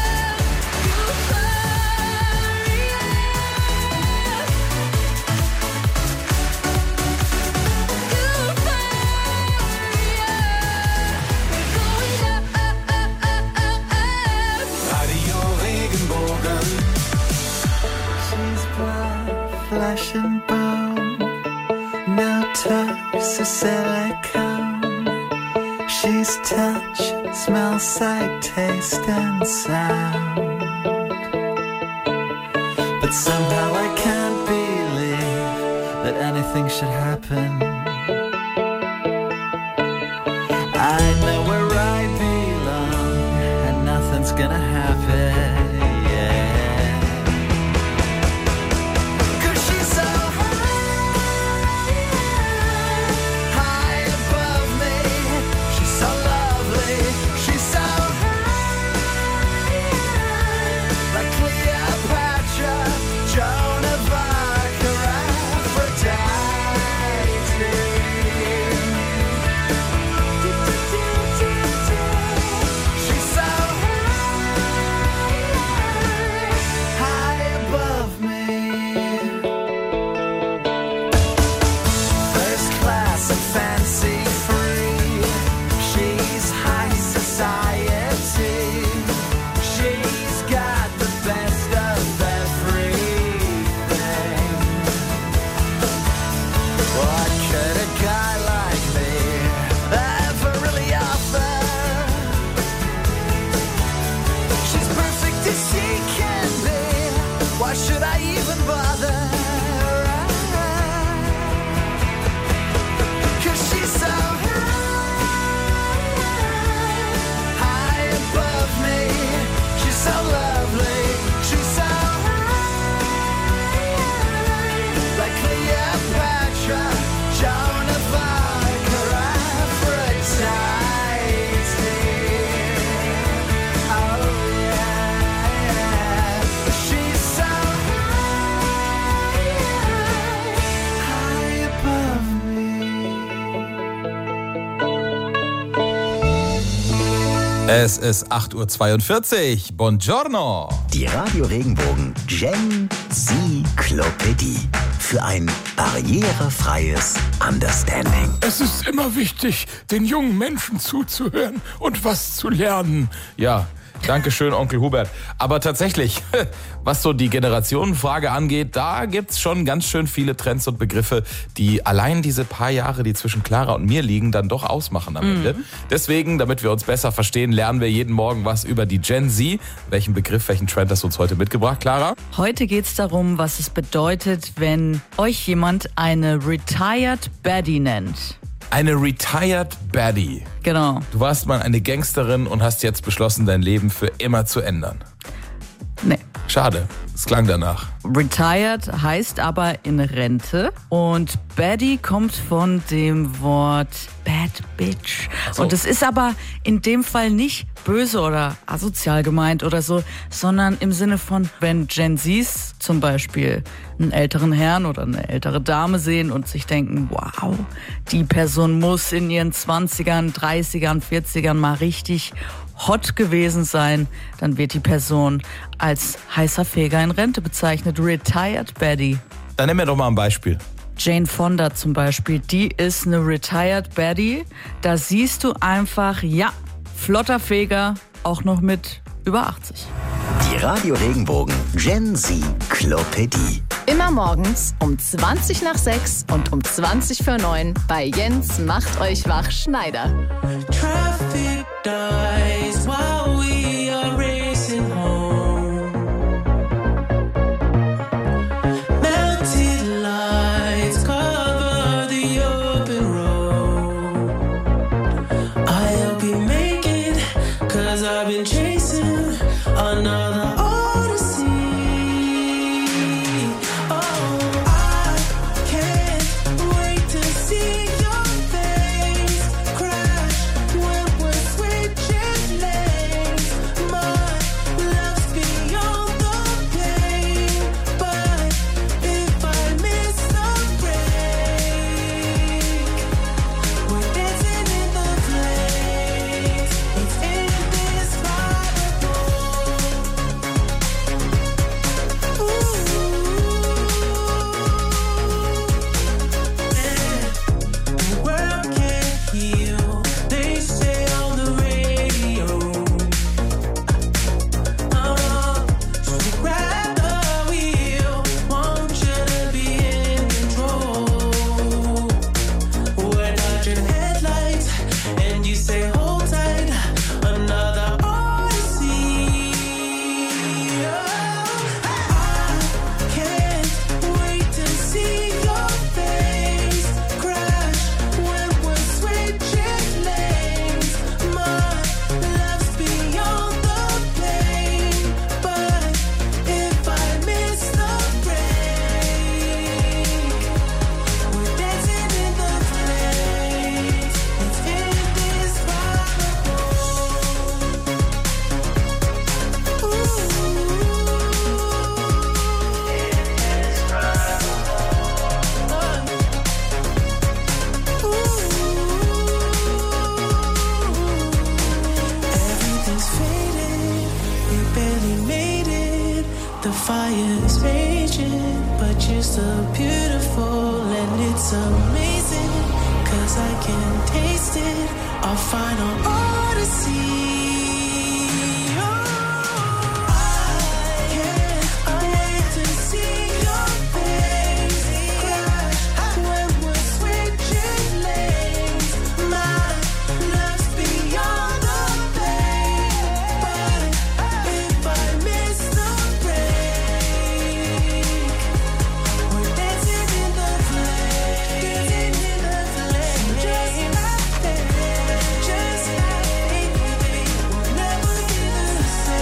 Radio Regenbogen. She's bright, flash and bone. No touch, so silicone. She's touch, smell, sight, taste, and sound. But somehow I can't believe that anything should happen. I know where I belong, and nothing's gonna happen. Yeah. 'Cause she's so high, high above me. She's so lovely. She's so high, like Cleopatra, Joan of Arc, or Aphrodite. She's so high, Es ist acht Uhr zweiundvierzig. Buongiorno. Die Radio Regenbogen Gen Zyklopädie. Für ein barrierefreies Understanding. Es ist immer wichtig, den jungen Menschen zuzuhören und was zu lernen. Ja, danke schön, Onkel Hubert. Aber tatsächlich, was so die Generationenfrage angeht, da gibt's schon ganz schön viele Trends und Begriffe, die allein diese paar Jahre, die zwischen Clara und mir liegen, dann doch ausmachen am Ende. Mhm. Deswegen, damit wir uns besser verstehen, lernen wir jeden Morgen was über die Gen Z. Welchen Begriff, welchen Trend hast du uns heute mitgebracht, Clara? Heute geht es darum, was es bedeutet, wenn euch jemand eine Retired Baddie nennt. Eine Retired Baddie. Genau. Du warst mal eine Gangsterin und hast jetzt beschlossen, dein Leben für immer zu ändern. Nee. Schade, es klang danach. Retired heißt aber in Rente und Baddie kommt von dem Wort Bad Bitch. So. Und es ist aber in dem Fall nicht böse oder asozial gemeint oder so, sondern im Sinne von, wenn Gen Zs zum Beispiel einen älteren Herrn oder eine ältere Dame sehen und sich denken, wow, die Person muss in ihren zwanzigern, dreißigern, vierzigern mal richtig hot gewesen sein, dann wird die Person als heißer Feger in Rente bezeichnet. Retired Baddie. Dann nimm mir doch mal ein Beispiel. Jane Fonda zum Beispiel, die ist eine Retired Baddie. Da siehst du einfach, ja, flotter Feger, auch noch mit über achtzig. Die Radio Regenbogen Gen Zyklopädie. Immer morgens um zwanzig nach sechs und um zwanzig vor neun bei Jens macht euch wach Schneider. Traffic dies while we are racing home. Melted lights cover the open road. I'll be making, cause I've been chasing another odyssey. Oh, I can't wait to see your face crash when we're switching lanes. My love's beyond the pain, but if I miss the break, we're dancing in the flames. It's indescribable. The world can't heal, they say on the radio. Oh, so grab the wheel, want you to be in control. We're dodging headlights, and you say hold tight, another odyssey. I can't wait to see your face crash when we're switching lanes. My love's beyond the pain, but if I miss the break, we're dancing in the flames. It's indescribable. Everything's faded, we barely made it. The fire's raging, but you're still beautiful and it's amazing. Cause I can taste it, our final odyssey. I can't wait to see your face crash when we're switching lanes. My love's beyond the pain, but if I miss the break, we're dancing in the flames, dancing in the flames. Just like that, just like we'll never be the same.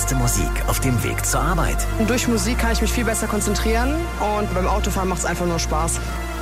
beste Musik auf dem Weg zur Arbeit. Durch Musik kann ich mich viel besser konzentrieren und beim Autofahren macht es einfach nur Spaß.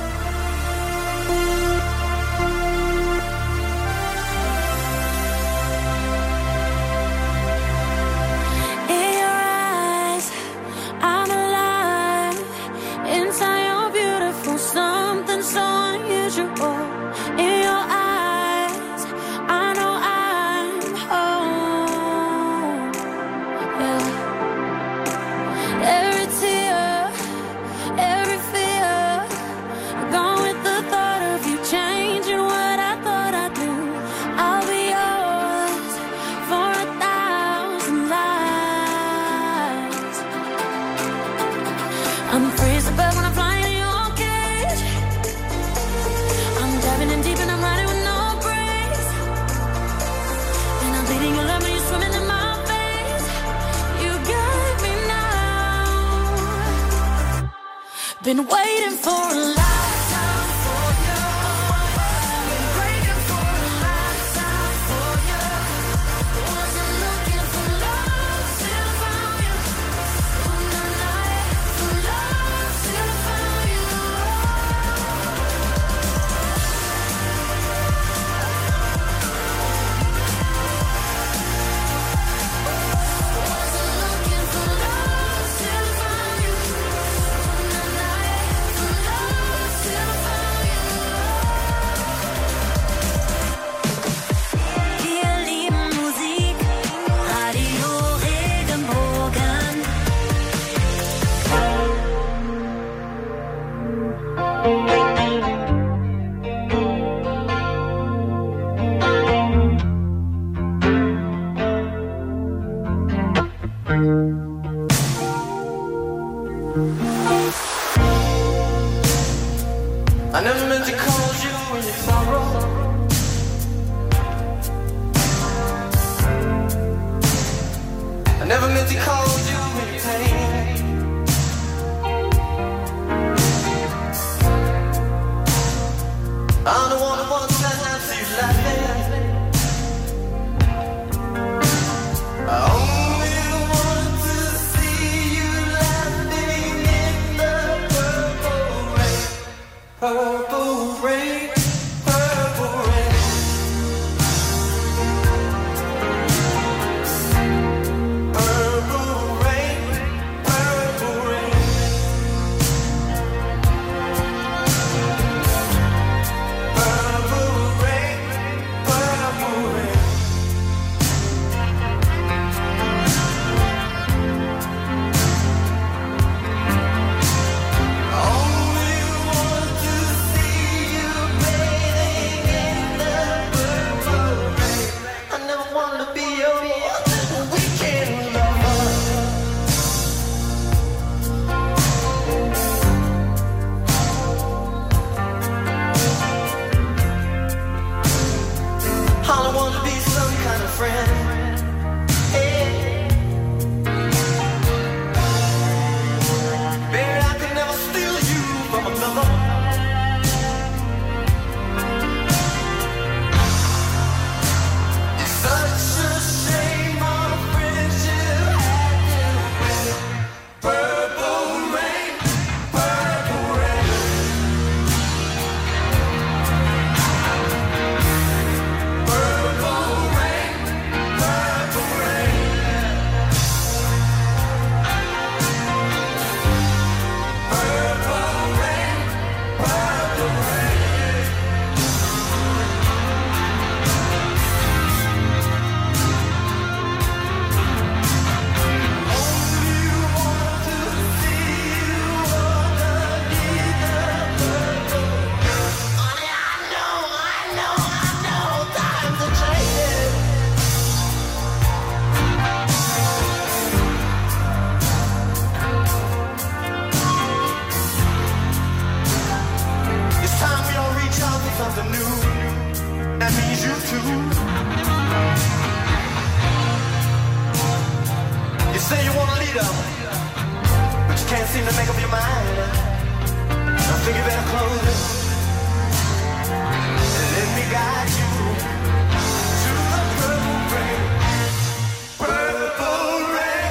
Been waiting for a lifetime for you. Been waiting for a lifetime for you. Wasn't looking for love till I found you. On the night for love till I found you. Wasn't looking for love till I found you. Wir lieben Musik, Radio Regenbogen. I never meant to call you in your sorrow. I never meant to call you in your pain. I'm the one who wants to have you laughing. I only want to see you laughing in the purple rain. Purple rain, purple rain. Purple rain, purple rain. Purple rain, purple rain. Only want to see you bathing in the purple rain. I never wanna be your weekend lover. I don't wanna be some kind of friend. Hey. Baby, I could never steal you from another. It's such a shame our friendship had to end. Purple rain, purple rain. Purple rain, purple rain. Purple rain, purple rain. It's time we all reach out for something new. That means you too. You say you want a leader, but you can't seem to make up your mind. I think you better close it and let me guide you to the purple rain. Purple rain.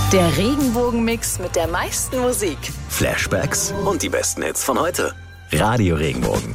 Der Regenbogenmix mit der meisten Musik. Flashbacks und die besten Hits von heute. Radio Regenbogen.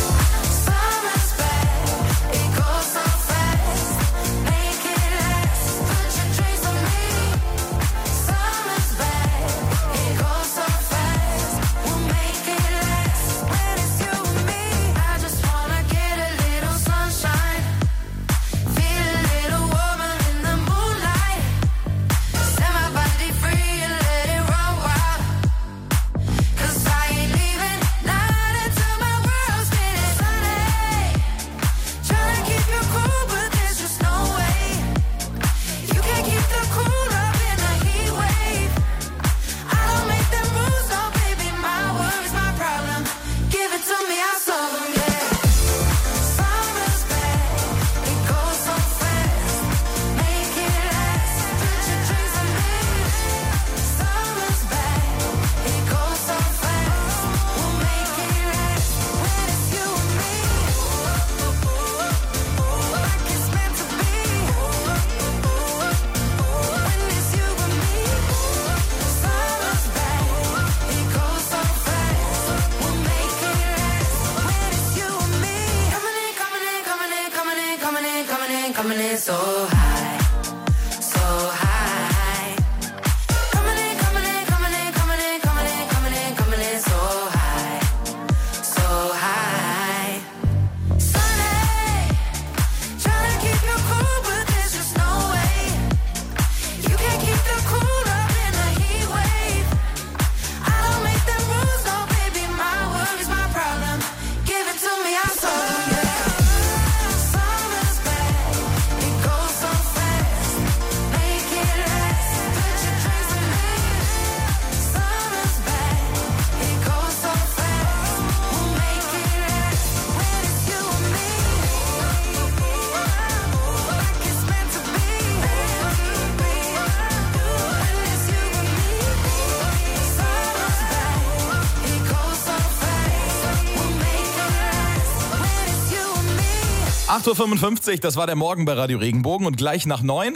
acht Uhr fünfundfünfzig, das war der Morgen bei Radio Regenbogen und gleich nach neun.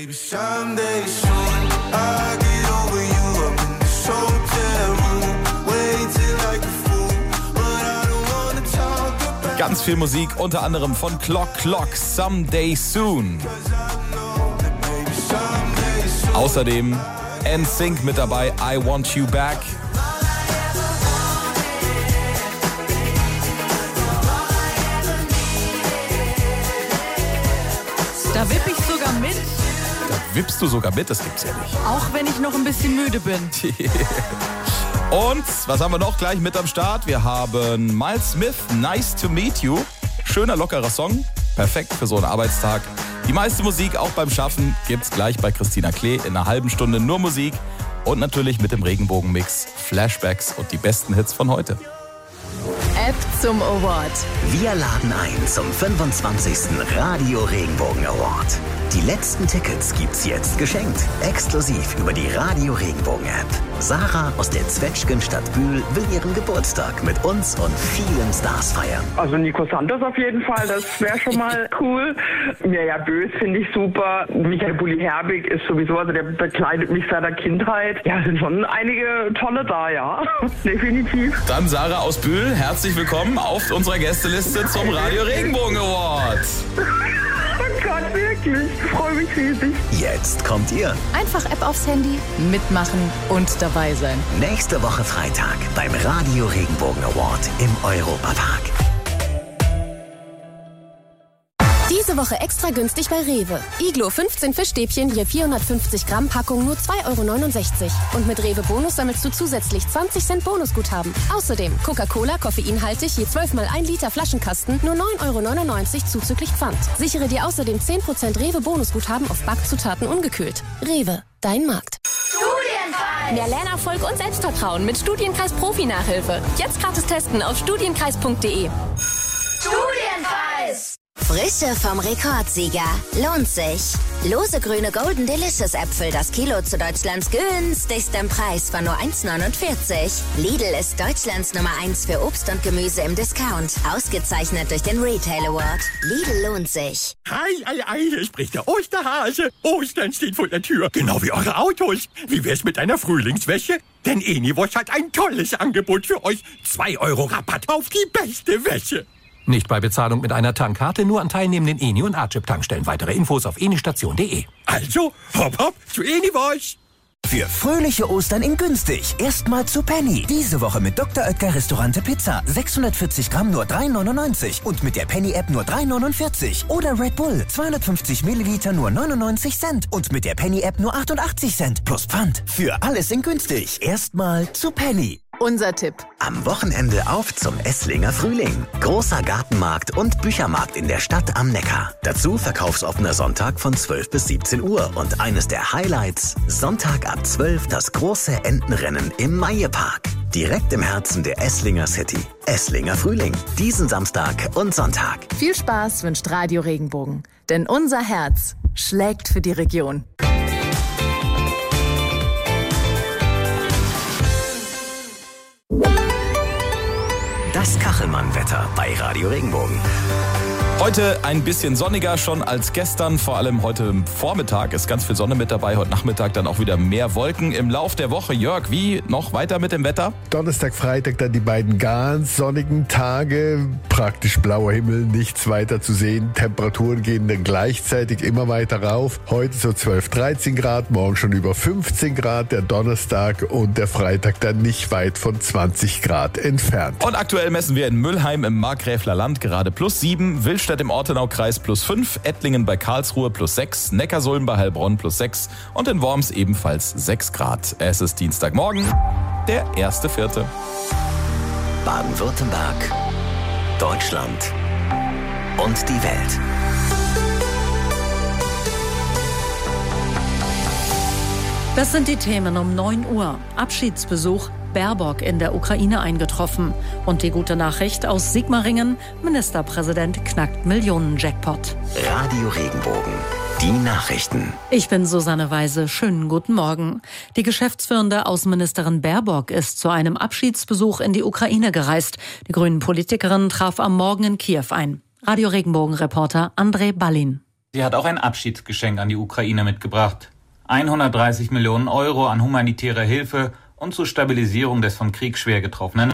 Ganz viel Musik, unter anderem von Clock Clock, Someday Soon. Außerdem N Sync mit dabei, I Want You Back. Da wipp ich sogar mit. Da wippst du sogar mit, das gibt's ja nicht. Auch wenn ich noch ein bisschen müde bin. Und was haben wir noch gleich mit am Start? Wir haben Miles Smith, Nice to Meet You. Schöner, lockerer Song. Perfekt für so einen Arbeitstag. Die meiste Musik, auch beim Schaffen, gibt's gleich bei Christina Klee in einer halben Stunde nur Musik. Und natürlich mit dem Regenbogenmix, Flashbacks und die besten Hits von heute. App zum Award. Wir laden ein zum fünfundzwanzigsten Radio Regenbogen Award. Die letzten Tickets gibt's jetzt geschenkt. Exklusiv über die Radio Regenbogen App. Sarah aus der Zwetschgenstadt Bühl will ihren Geburtstag mit uns und vielen Stars feiern. Also Nico Santos auf jeden Fall, das wäre schon mal cool. Mirja Bös finde ich super. Michael Bulli-Herbig ist sowieso, also der begleitet mich seit der Kindheit. Ja, sind schon einige tolle da, ja. Definitiv. Dann Sarah aus Bühl, herzlich willkommen auf unserer Gästeliste zum Radio Regenbogen Award. Oh Gott, wirklich. Ich freue mich riesig. Jetzt kommt ihr. Einfach App aufs Handy, mitmachen und dabei sein. Nächste Woche Freitag beim Radio Regenbogen Award im Europapark. Diese Woche extra günstig bei Rewe. Iglo fünfzehn Fischstäbchen je vierhundertfünfzig Gramm Packung nur zwei Euro neunundsechzig. Und mit Rewe Bonus sammelst du zusätzlich zwanzig Cent Bonusguthaben. Außerdem Coca-Cola koffeinhaltig je zwölf mal ein Liter Flaschenkasten nur neun Euro neunundneunzig zuzüglich Pfand. Sichere dir außerdem zehn Prozent Rewe Bonusguthaben auf Backzutaten ungekühlt. Rewe, dein Markt. Studienpreis! Mehr Lernerfolg und Selbstvertrauen mit Studienkreis Profi-Nachhilfe. Jetzt gratis testen auf studienkreis punkt de. Studienpreis! Frische vom Rekordsieger. Lohnt sich. Lose grüne Golden Delicious Äpfel, das Kilo zu Deutschlands günstigstem Preis von nur eins neunundvierzig. Lidl ist Deutschlands Nummer eins für Obst und Gemüse im Discount. Ausgezeichnet durch den Retail Award. Lidl lohnt sich. Ei, ei, ei, hier spricht der Osterhase. Ostern steht vor der Tür, genau wie eure Autos. Wie wär's mit einer Frühlingswäsche? Denn Eniwosch hat ein tolles Angebot für euch. zwei Euro Rabatt auf die beste Wäsche. Nicht bei Bezahlung mit einer Tankkarte, nur an teilnehmenden Eni- und A-Chip-Tankstellen. Weitere Infos auf enistation punkt de. Also, hopp hopp zu Eniwosch. Für fröhliche Ostern in günstig. Erstmal zu Penny. Diese Woche mit Doktor Oetker Restaurante Pizza. sechshundertvierzig Gramm nur drei neunundneunzig. Und mit der Penny-App nur drei neunundvierzig. Oder Red Bull. zweihundertfünfzig Milliliter nur neunundneunzig Cent. Und mit der Penny-App nur achtundachtzig Cent. Plus Pfand. Für alles in günstig. Erstmal zu Penny. Unser Tipp. Am Wochenende auf zum Esslinger Frühling. Großer Gartenmarkt und Büchermarkt in der Stadt am Neckar. Dazu verkaufsoffener Sonntag von zwölf bis siebzehn Uhr. Und eines der Highlights, Sonntag ab zwölf das große Entenrennen im Maiepark. Direkt im Herzen der Esslinger City. Esslinger Frühling. Diesen Samstag und Sonntag. Viel Spaß wünscht Radio Regenbogen. Denn unser Herz schlägt für die Region. Das Kachelmann-Wetter bei Radio Regenbogen. Heute ein bisschen sonniger schon als gestern, vor allem heute Vormittag ist ganz viel Sonne mit dabei, heute Nachmittag dann auch wieder mehr Wolken. Im Lauf der Woche, Jörg, wie noch weiter mit dem Wetter? Donnerstag, Freitag dann die beiden ganz sonnigen Tage, praktisch blauer Himmel, nichts weiter zu sehen. Temperaturen gehen dann gleichzeitig immer weiter rauf. Heute so zwölf, dreizehn Grad, morgen schon über fünfzehn Grad, der Donnerstag und der Freitag dann nicht weit von zwanzig Grad entfernt. Und aktuell messen wir in Müllheim im Markgräfler Land gerade plus sieben, Willstedt im Ortenaukreis plus fünf, Ettlingen bei Karlsruhe plus sechs, Neckarsulm bei Heilbronn plus sechs und in Worms ebenfalls sechs Grad. Es ist Dienstagmorgen, der erste Vierte. Baden-Württemberg, Deutschland und die Welt. Das sind die Themen um neun Uhr. Abschiedsbesuch, Baerbock in der Ukraine eingetroffen. Und die gute Nachricht aus Sigmaringen, Ministerpräsident knackt Millionen-Jackpot. Radio Regenbogen, die Nachrichten. Ich bin Susanne Weise, schönen guten Morgen. Die geschäftsführende Außenministerin Baerbock ist zu einem Abschiedsbesuch in die Ukraine gereist. Die grünen Politikerin traf am Morgen in Kiew ein. Radio Regenbogen-Reporter André Ballin. Sie hat auch ein Abschiedsgeschenk an die Ukraine mitgebracht. hundertdreißig Millionen Euro an humanitärer Hilfe und zur Stabilisierung des vom Krieg schwer getroffenen